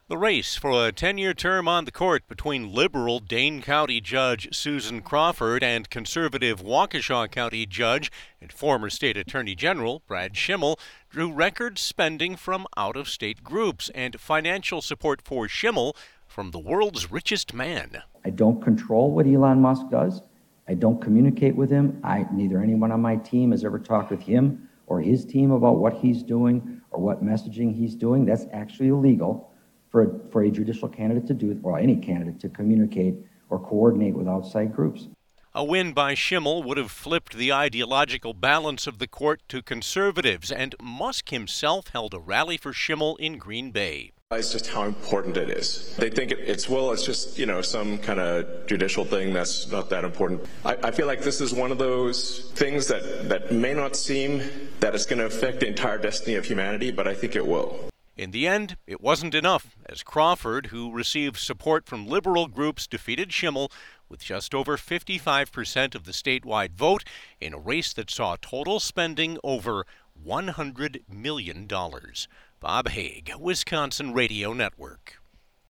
The race for a 10-year term on the court between liberal Dane County Judge Susan Crawford and conservative Waukesha County Judge and former State Attorney General Brad Schimel drew record spending from out-of-state groups and financial support for Schimel from the world's richest man. I don't control what Elon Musk does. I don't communicate with him. Neither anyone on my team has ever talked with him or his team about what he's doing or what messaging he's doing. That's actually illegal for a judicial candidate to do, or any candidate to communicate or coordinate with outside groups. A win by Schimel would have flipped the ideological balance of the court to conservatives, and Musk himself held a rally for Schimel in Green Bay. It's just how important it is. They think it's just, some kind of judicial thing that's not that important. I feel like this is one of those things that may not seem that it's going to affect the entire destiny of humanity, but I think it will. In the end, it wasn't enough, as Crawford, who received support from liberal groups, defeated Schimel with just over 55% of the statewide vote in a race that saw total spending over $100 million. Bob Haig, Wisconsin Radio Network.